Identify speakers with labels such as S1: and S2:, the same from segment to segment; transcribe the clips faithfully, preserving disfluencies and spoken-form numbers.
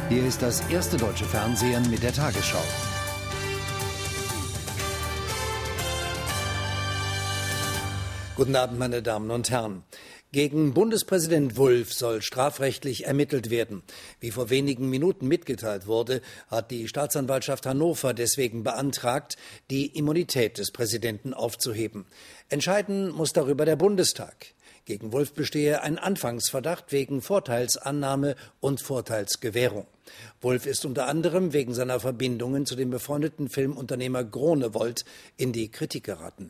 S1: Hier ist das erste deutsche Fernsehen mit der Tagesschau. Guten Abend, meine Damen und Herren. Gegen Bundespräsident Wulff soll strafrechtlich ermittelt werden. Wie vor wenigen Minuten mitgeteilt wurde, hat die Staatsanwaltschaft Hannover deswegen beantragt, die Immunität des Präsidenten aufzuheben. Entscheiden muss darüber der Bundestag. Gegen Wulff bestehe ein Anfangsverdacht wegen Vorteilsannahme und Vorteilsgewährung. Wulff ist unter anderem wegen seiner Verbindungen zu dem befreundeten Filmunternehmer Groenewold in die Kritik geraten.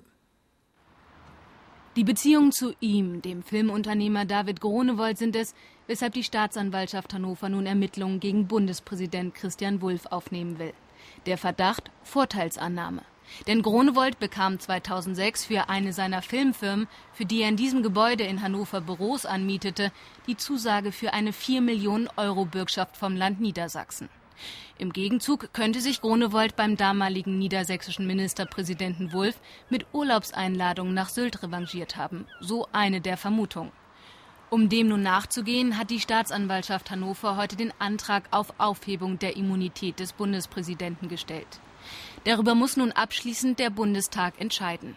S2: Die Beziehungen zu ihm, dem Filmunternehmer David Groenewold, sind es, weshalb die Staatsanwaltschaft Hannover nun Ermittlungen gegen Bundespräsident Christian Wulff aufnehmen will. Der Verdacht: Vorteilsannahme. Denn Groenewold bekam zweitausendsechs für eine seiner Filmfirmen, für die er in diesem Gebäude in Hannover Büros anmietete, die Zusage für eine vier Millionen Euro Bürgschaft vom Land Niedersachsen. Im Gegenzug könnte sich Groenewold beim damaligen niedersächsischen Ministerpräsidenten Wulff mit Urlaubseinladungen nach Sylt revanchiert haben. So eine der Vermutungen. Um dem nun nachzugehen, hat die Staatsanwaltschaft Hannover heute den Antrag auf Aufhebung der Immunität des Bundespräsidenten gestellt. Darüber muss nun abschließend der Bundestag entscheiden.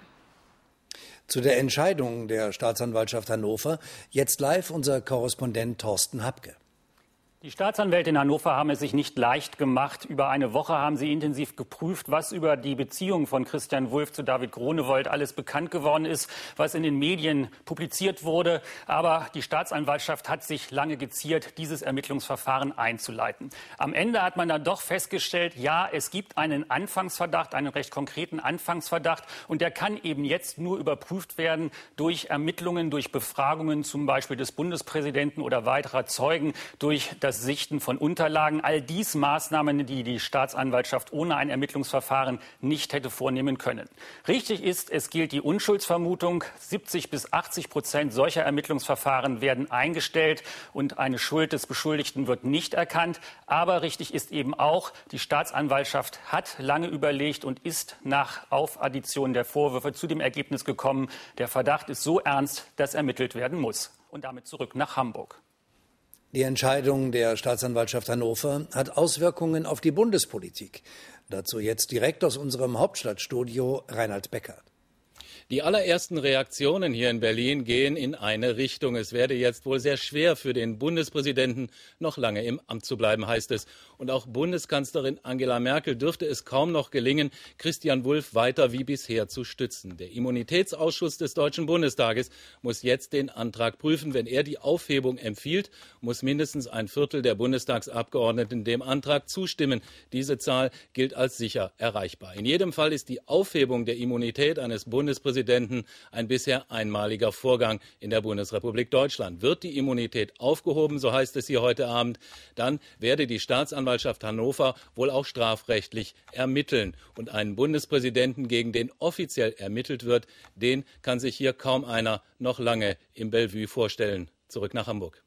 S1: Zu der Entscheidung der Staatsanwaltschaft Hannover jetzt live unser Korrespondent Thorsten Habke.
S3: Die Staatsanwälte in Hannover haben es sich nicht leicht gemacht. Über eine Woche haben sie intensiv geprüft, was über die Beziehung von Christian Wulff zu David Groenewold alles bekannt geworden ist, was in den Medien publiziert wurde. Aber die Staatsanwaltschaft hat sich lange geziert, dieses Ermittlungsverfahren einzuleiten. Am Ende hat man dann doch festgestellt, ja, es gibt einen Anfangsverdacht, einen recht konkreten Anfangsverdacht. Und der kann eben jetzt nur überprüft werden durch Ermittlungen, durch Befragungen zum Beispiel des Bundespräsidenten oder weiterer Zeugen, durch das Sichten von Unterlagen. All dies Maßnahmen, die die Staatsanwaltschaft ohne ein Ermittlungsverfahren nicht hätte vornehmen können. Richtig ist, es gilt die Unschuldsvermutung. siebzig bis achtzig Prozent solcher Ermittlungsverfahren werden eingestellt und eine Schuld des Beschuldigten wird nicht erkannt. Aber richtig ist eben auch, die Staatsanwaltschaft hat lange überlegt und ist nach Aufaddition der Vorwürfe zu dem Ergebnis gekommen, der Verdacht ist so ernst, dass ermittelt werden muss. Und damit zurück nach Hamburg.
S1: Die Entscheidung der Staatsanwaltschaft Hannover hat Auswirkungen auf die Bundespolitik. Dazu jetzt direkt aus unserem Hauptstadtstudio Reinhard Becker.
S4: Die allerersten Reaktionen hier in Berlin gehen in eine Richtung. Es werde jetzt wohl sehr schwer für den Bundespräsidenten, noch lange im Amt zu bleiben, heißt es. Und auch Bundeskanzlerin Angela Merkel dürfte es kaum noch gelingen, Christian Wulff weiter wie bisher zu stützen. Der Immunitätsausschuss des Deutschen Bundestages muss jetzt den Antrag prüfen. Wenn er die Aufhebung empfiehlt, muss mindestens ein Viertel der Bundestagsabgeordneten dem Antrag zustimmen. Diese Zahl gilt als sicher erreichbar. In jedem Fall ist die Aufhebung der Immunität eines Bundespräsidenten ein bisher einmaliger Vorgang in der Bundesrepublik Deutschland. Wird die Immunität aufgehoben, so heißt es hier heute Abend, dann werde die Staatsanwaltschaft Hannover wohl auch strafrechtlich ermitteln. Und einen Bundespräsidenten, gegen den offiziell ermittelt wird, den kann sich hier kaum einer noch lange im Bellevue vorstellen. Zurück nach Hamburg.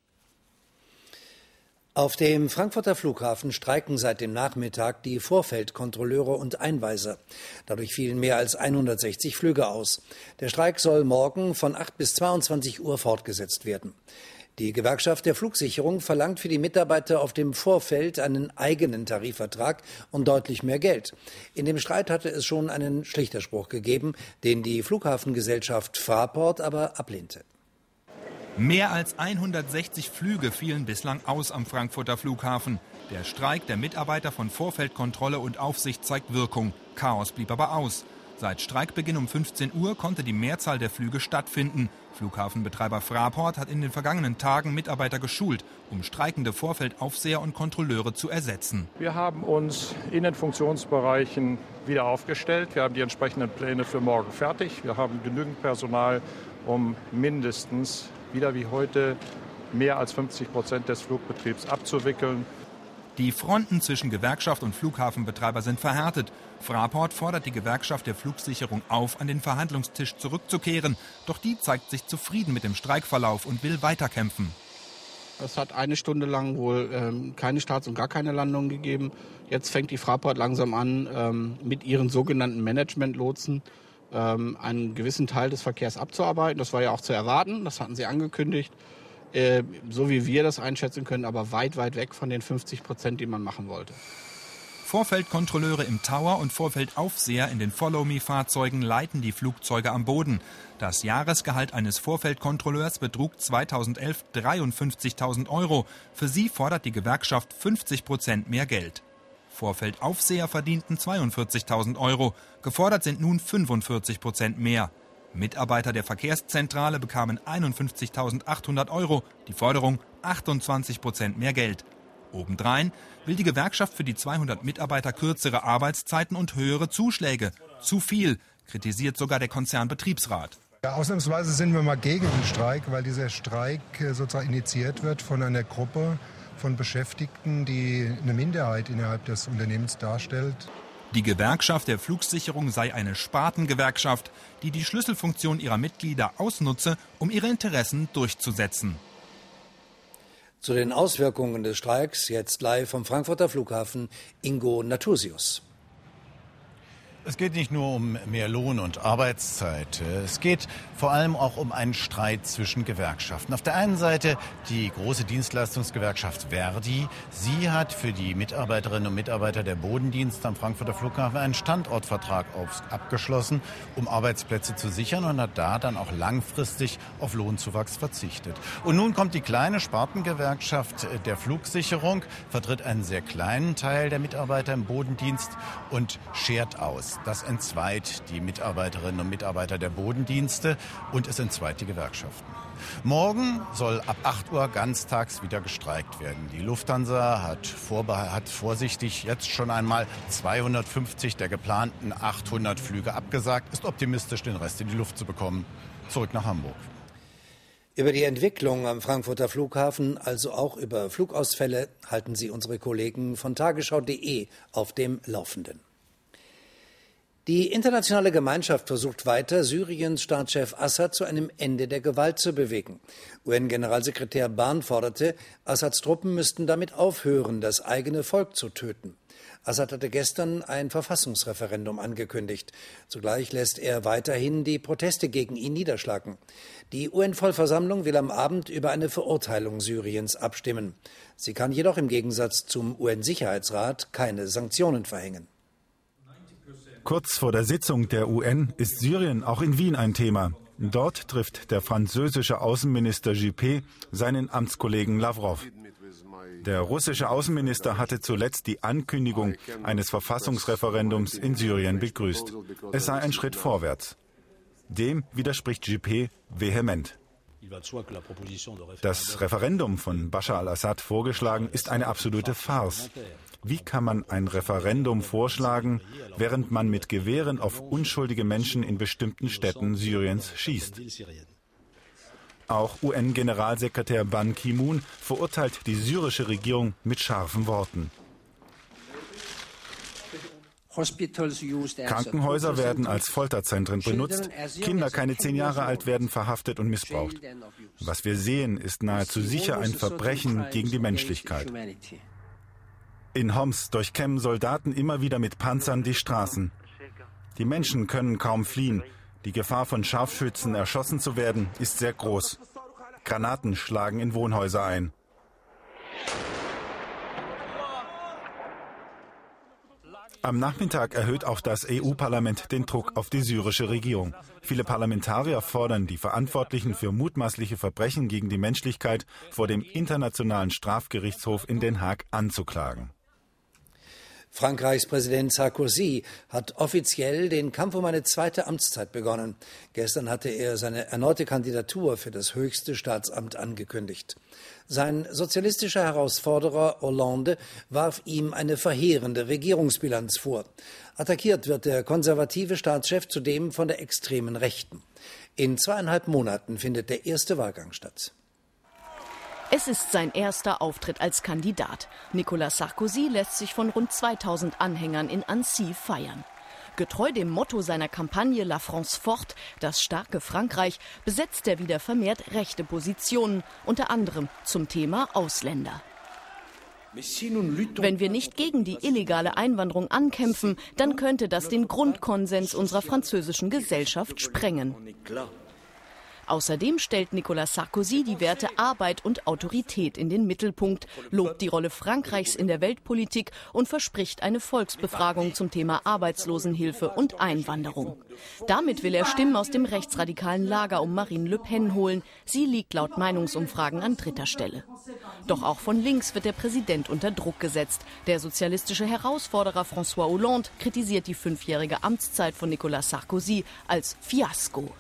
S1: Auf dem Frankfurter Flughafen streiken seit dem Nachmittag die Vorfeldkontrolleure und Einweiser. Dadurch fielen mehr als hundertsechzig Flüge aus. Der Streik soll morgen von acht bis zweiundzwanzig Uhr fortgesetzt werden. Die Gewerkschaft der Flugsicherung verlangt für die Mitarbeiter auf dem Vorfeld einen eigenen Tarifvertrag und deutlich mehr Geld. In dem Streit hatte es schon einen Schlichterspruch gegeben, den die Flughafengesellschaft Fraport aber ablehnte.
S5: Mehr als hundertsechzig Flüge fielen bislang aus am Frankfurter Flughafen. Der Streik der Mitarbeiter von Vorfeldkontrolle und Aufsicht zeigt Wirkung. Chaos blieb aber aus. Seit Streikbeginn um fünfzehn Uhr konnte die Mehrzahl der Flüge stattfinden. Flughafenbetreiber Fraport hat in den vergangenen Tagen Mitarbeiter geschult, um streikende Vorfeldaufseher und Kontrolleure zu ersetzen.
S6: Wir haben uns in den Funktionsbereichen wieder aufgestellt. Wir haben die entsprechenden Pläne für morgen fertig. Wir haben genügend Personal, um mindestens wieder wie heute mehr als fünfzig Prozent des Flugbetriebs abzuwickeln.
S5: Die Fronten zwischen Gewerkschaft und Flughafenbetreiber sind verhärtet. Fraport fordert die Gewerkschaft der Flugsicherung auf, an den Verhandlungstisch zurückzukehren. Doch die zeigt sich zufrieden mit dem Streikverlauf und will weiterkämpfen.
S7: Es hat eine Stunde lang wohl ähm, keine Starts und gar keine Landungen gegeben. Jetzt fängt die Fraport langsam an, ähm, mit ihren sogenannten Management-Lotsen ähm, einen gewissen Teil des Verkehrs abzuarbeiten. Das war ja auch zu erwarten, das hatten sie angekündigt. äh, so wie wir das einschätzen können, aber weit, weit weg von den fünfzig Prozent, die man machen wollte.
S5: Vorfeldkontrolleure im Tower und Vorfeldaufseher in den Follow-Me-Fahrzeugen leiten die Flugzeuge am Boden. Das Jahresgehalt eines Vorfeldkontrolleurs betrug zweitausendelf dreiundfünfzigtausend Euro. Für sie fordert die Gewerkschaft fünfzig Prozent mehr Geld. Vorfeldaufseher verdienten zweiundvierzigtausend Euro. Gefordert sind nun fünfundvierzig Prozent mehr. Mitarbeiter der Verkehrszentrale bekamen einundfünfzigtausendachthundert Euro. Die Forderung achtundzwanzig Prozent mehr Geld. Obendrein will die Gewerkschaft für die zweihundert Mitarbeiter kürzere Arbeitszeiten und höhere Zuschläge. Zu viel, kritisiert sogar der Konzernbetriebsrat.
S8: Ja, ausnahmsweise sind wir mal gegen den Streik, weil dieser Streik sozusagen initiiert wird von einer Gruppe von Beschäftigten, die eine Minderheit innerhalb des Unternehmens darstellt.
S5: Die Gewerkschaft der Flugsicherung sei eine Spartengewerkschaft, die die Schlüsselfunktion ihrer Mitglieder ausnutze, um ihre Interessen durchzusetzen.
S1: Zu den Auswirkungen des Streiks jetzt live vom Frankfurter Flughafen Ingo Nathusius.
S9: Es geht nicht nur um mehr Lohn und Arbeitszeit. Es geht vor allem auch um einen Streit zwischen Gewerkschaften. Auf der einen Seite die große Dienstleistungsgewerkschaft Verdi. Sie hat für die Mitarbeiterinnen und Mitarbeiter der Bodendienste am Frankfurter Flughafen einen Standortvertrag abgeschlossen, um Arbeitsplätze zu sichern, und hat da dann auch langfristig auf Lohnzuwachs verzichtet. Und nun kommt die kleine Spartengewerkschaft der Flugsicherung, vertritt einen sehr kleinen Teil der Mitarbeiter im Bodendienst und schert aus. Das entzweit die Mitarbeiterinnen und Mitarbeiter der Bodendienste und es entzweit die Gewerkschaften. Morgen soll ab acht Uhr ganztags wieder gestreikt werden. Die Lufthansa hat, vorbe- hat vorsichtig jetzt schon einmal zweihundertfünfzig der geplanten achthundert Flüge abgesagt, ist optimistisch, den Rest in die Luft zu bekommen. Zurück nach Hamburg.
S1: Über die Entwicklung am Frankfurter Flughafen, also auch über Flugausfälle, halten Sie unsere Kollegen von tagesschau punkt de auf dem Laufenden. Die internationale Gemeinschaft versucht weiter, Syriens Staatschef Assad zu einem Ende der Gewalt zu bewegen. U N-Generalsekretär Ban forderte, Assads Truppen müssten damit aufhören, das eigene Volk zu töten. Assad hatte gestern ein Verfassungsreferendum angekündigt. Zugleich lässt er weiterhin die Proteste gegen ihn niederschlagen. Die U N-Vollversammlung will am Abend über eine Verurteilung Syriens abstimmen. Sie kann jedoch im Gegensatz zum U N-Sicherheitsrat keine Sanktionen verhängen.
S10: Kurz vor der Sitzung der U N ist Syrien auch in Wien ein Thema. Dort trifft der französische Außenminister Juppé seinen Amtskollegen Lavrov. Der russische Außenminister hatte zuletzt die Ankündigung eines Verfassungsreferendums in Syrien begrüßt. Es sei ein Schritt vorwärts. Dem widerspricht Juppé vehement. Das Referendum von Bashar al-Assad vorgeschlagen ist eine absolute Farce. Wie kann man ein Referendum vorschlagen, während man mit Gewehren auf unschuldige Menschen in bestimmten Städten Syriens schießt? Auch U N-Generalsekretär Ban Ki-moon verurteilt die syrische Regierung mit scharfen Worten. Krankenhäuser werden als Folterzentren benutzt, Kinder keine zehn Jahre alt werden verhaftet und missbraucht. Was wir sehen, ist nahezu sicher ein Verbrechen gegen die Menschlichkeit. In Homs durchkämmen Soldaten immer wieder mit Panzern die Straßen. Die Menschen können kaum fliehen. Die Gefahr, von Scharfschützen erschossen zu werden, ist sehr groß. Granaten schlagen in Wohnhäuser ein. Am Nachmittag erhöht auch das E U-Parlament den Druck auf die syrische Regierung. Viele Parlamentarier fordern, die Verantwortlichen für mutmaßliche Verbrechen gegen die Menschlichkeit vor dem Internationalen Strafgerichtshof in Den Haag anzuklagen.
S1: Frankreichs Präsident Sarkozy hat offiziell den Kampf um eine zweite Amtszeit begonnen. Gestern hatte er seine erneute Kandidatur für das höchste Staatsamt angekündigt. Sein sozialistischer Herausforderer Hollande warf ihm eine verheerende Regierungsbilanz vor. Attackiert wird der konservative Staatschef zudem von der extremen Rechten. In zweieinhalb Monaten findet der erste Wahlgang statt.
S11: Es ist sein erster Auftritt als Kandidat. Nicolas Sarkozy lässt sich von rund zweitausend Anhängern in Annecy feiern. Getreu dem Motto seiner Kampagne La France Forte, das starke Frankreich, besetzt er wieder vermehrt rechte Positionen, unter anderem zum Thema Ausländer. Wenn wir nicht gegen die illegale Einwanderung ankämpfen, dann könnte das den Grundkonsens unserer französischen Gesellschaft sprengen. Außerdem stellt Nicolas Sarkozy die Werte Arbeit und Autorität in den Mittelpunkt, lobt die Rolle Frankreichs in der Weltpolitik und verspricht eine Volksbefragung zum Thema Arbeitslosenhilfe und Einwanderung. Damit will er Stimmen aus dem rechtsradikalen Lager um Marine Le Pen holen. Sie liegt laut Meinungsumfragen an dritter Stelle. Doch auch von links wird der Präsident unter Druck gesetzt. Der sozialistische Herausforderer François Hollande kritisiert die fünfjährige Amtszeit von Nicolas Sarkozy als Fiasko.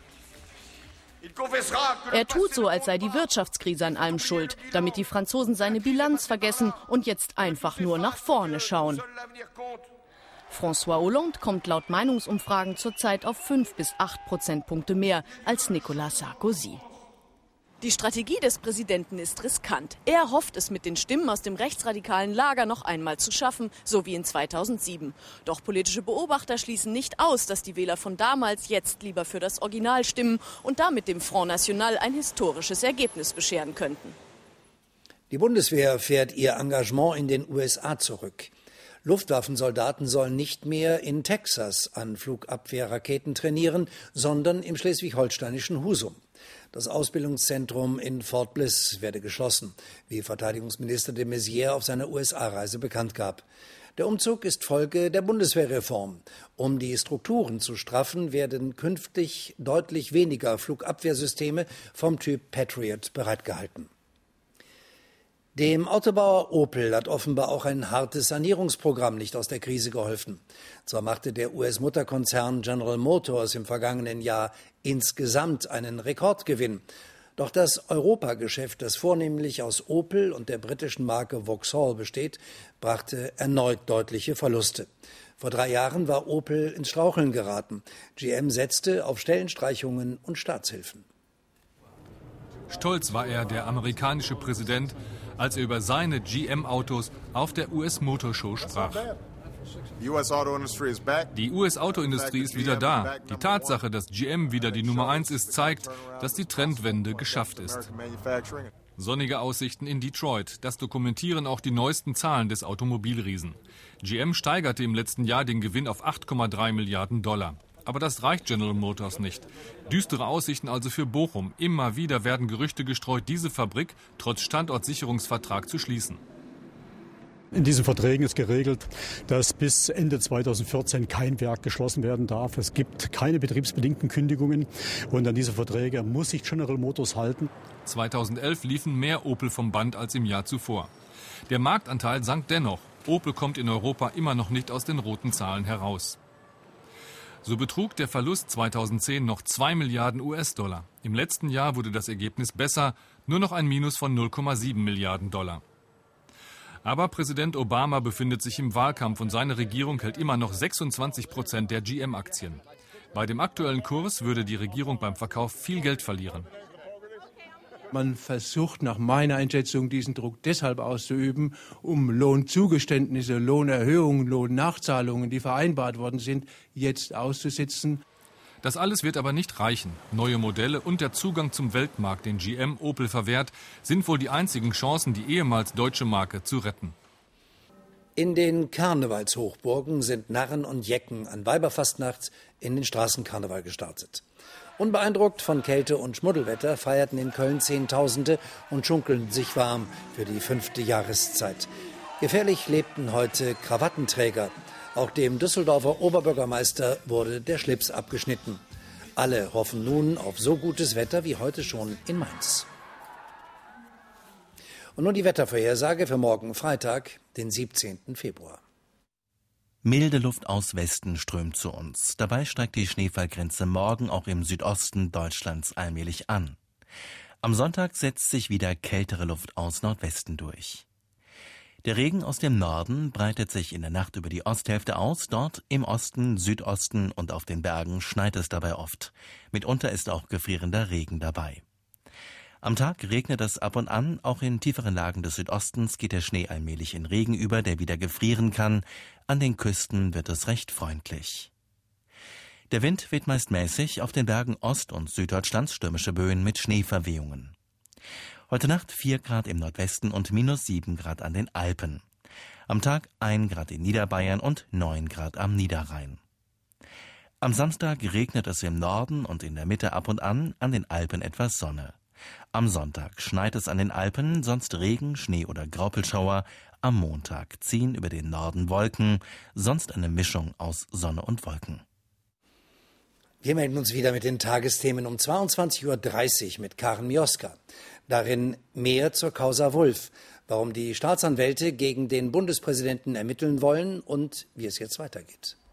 S11: Er tut so, als sei die Wirtschaftskrise an allem schuld, damit die Franzosen seine Bilanz vergessen und jetzt einfach nur nach vorne schauen. François Hollande kommt laut Meinungsumfragen zurzeit auf fünf bis acht Prozentpunkte mehr als Nicolas Sarkozy. Die Strategie des Präsidenten ist riskant. Er hofft es mit den Stimmen aus dem rechtsradikalen Lager noch einmal zu schaffen, so wie in zweitausendsieben. Doch politische Beobachter schließen nicht aus, dass die Wähler von damals jetzt lieber für das Original stimmen und damit dem Front National ein historisches Ergebnis bescheren könnten.
S1: Die Bundeswehr fährt ihr Engagement in den U S A zurück. Luftwaffensoldaten sollen nicht mehr in Texas an Flugabwehrraketen trainieren, sondern im schleswig-holsteinischen Husum. Das Ausbildungszentrum in Fort Bliss werde geschlossen, wie Verteidigungsminister de Maizière auf seiner U S A-Reise bekannt gab. Der Umzug ist Folge der Bundeswehrreform. Um die Strukturen zu straffen, werden künftig deutlich weniger Flugabwehrsysteme vom Typ Patriot bereitgehalten. Dem Autobauer Opel hat offenbar auch ein hartes Sanierungsprogramm nicht aus der Krise geholfen. Zwar machte der U S-Mutterkonzern General Motors im vergangenen Jahr insgesamt einen Rekordgewinn. Doch das Europageschäft, das vornehmlich aus Opel und der britischen Marke Vauxhall besteht, brachte erneut deutliche Verluste. Vor drei Jahren war Opel ins Straucheln geraten. G M setzte auf Stellenstreichungen und Staatshilfen.
S12: Stolz war er, der amerikanische Präsident, als er über seine G M-Autos auf der U S-Motorshow sprach. Die U S-Autoindustrie ist wieder da. Die Tatsache, dass G M wieder die Nummer eins ist, zeigt, dass die Trendwende geschafft ist. Sonnige Aussichten in Detroit, das dokumentieren auch die neuesten Zahlen des Automobilriesen. G M steigerte im letzten Jahr den Gewinn auf acht Komma drei Milliarden Dollar. Aber das reicht General Motors nicht. Düstere Aussichten also für Bochum. Immer wieder werden Gerüchte gestreut, diese Fabrik trotz Standortsicherungsvertrag zu schließen.
S13: In diesen Verträgen ist geregelt, dass bis Ende zweitausendvierzehn kein Werk geschlossen werden darf. Es gibt keine betriebsbedingten Kündigungen und an diese Verträge muss sich General Motors halten.
S12: zweitausendelf liefen mehr Opel vom Band als im Jahr zuvor. Der Marktanteil sank dennoch. Opel kommt in Europa immer noch nicht aus den roten Zahlen heraus. So betrug der Verlust zweitausendzehn noch zwei Milliarden U S-Dollar. Im letzten Jahr wurde das Ergebnis besser, nur noch ein Minus von null Komma sieben Milliarden Dollar. Aber Präsident Obama befindet sich im Wahlkampf und seine Regierung hält immer noch sechsundzwanzig Prozent der G M-Aktien. Bei dem aktuellen Kurs würde die Regierung beim Verkauf viel Geld verlieren.
S14: Man versucht nach meiner Einschätzung diesen Druck deshalb auszuüben, um Lohnzugeständnisse, Lohnerhöhungen, Lohnnachzahlungen, die vereinbart worden sind, jetzt auszusitzen.
S12: Das alles wird aber nicht reichen. Neue Modelle und der Zugang zum Weltmarkt, den G M Opel verwehrt, sind wohl die einzigen Chancen, die ehemals deutsche Marke zu retten.
S1: In den Karnevalshochburgen sind Narren und Jecken an Weiberfastnacht in den Straßenkarneval gestartet. Unbeeindruckt von Kälte und Schmuddelwetter feierten in Köln Zehntausende und schunkeln sich warm für die fünfte Jahreszeit. Gefährlich lebten heute Krawattenträger. Auch dem Düsseldorfer Oberbürgermeister wurde der Schlips abgeschnitten. Alle hoffen nun auf so gutes Wetter wie heute schon in Mainz. Und nun die Wettervorhersage für morgen Freitag, den siebzehnten Februar.
S15: Milde Luft aus Westen strömt zu uns. Dabei steigt die Schneefallgrenze morgen auch im Südosten Deutschlands allmählich an. Am Sonntag setzt sich wieder kältere Luft aus Nordwesten durch. Der Regen aus dem Norden breitet sich in der Nacht über die Osthälfte aus. Dort im Osten, Südosten und auf den Bergen schneit es dabei oft. Mitunter ist auch gefrierender Regen dabei. Am Tag regnet es ab und an, auch in tieferen Lagen des Südostens geht der Schnee allmählich in Regen über, der wieder gefrieren kann. An den Küsten wird es recht freundlich. Der Wind weht meist mäßig, auf den Bergen Ost- und Süddeutschlands stürmische Böen mit Schneeverwehungen. Heute Nacht vier Grad im Nordwesten und minus sieben Grad an den Alpen. Am Tag ein Grad in Niederbayern und neun Grad am Niederrhein. Am Samstag regnet es im Norden und in der Mitte ab und an, an den Alpen etwas Sonne. Am Sonntag schneit es an den Alpen, sonst Regen, Schnee oder Graupelschauer. Am Montag ziehen über den Norden Wolken, sonst eine Mischung aus Sonne und Wolken.
S1: Wir melden uns wieder mit den Tagesthemen um zweiundzwanzig Uhr dreißig mit Karen Mioska. Darin mehr zur Causa Wulff, warum die Staatsanwälte gegen den Bundespräsidenten ermitteln wollen und wie es jetzt weitergeht.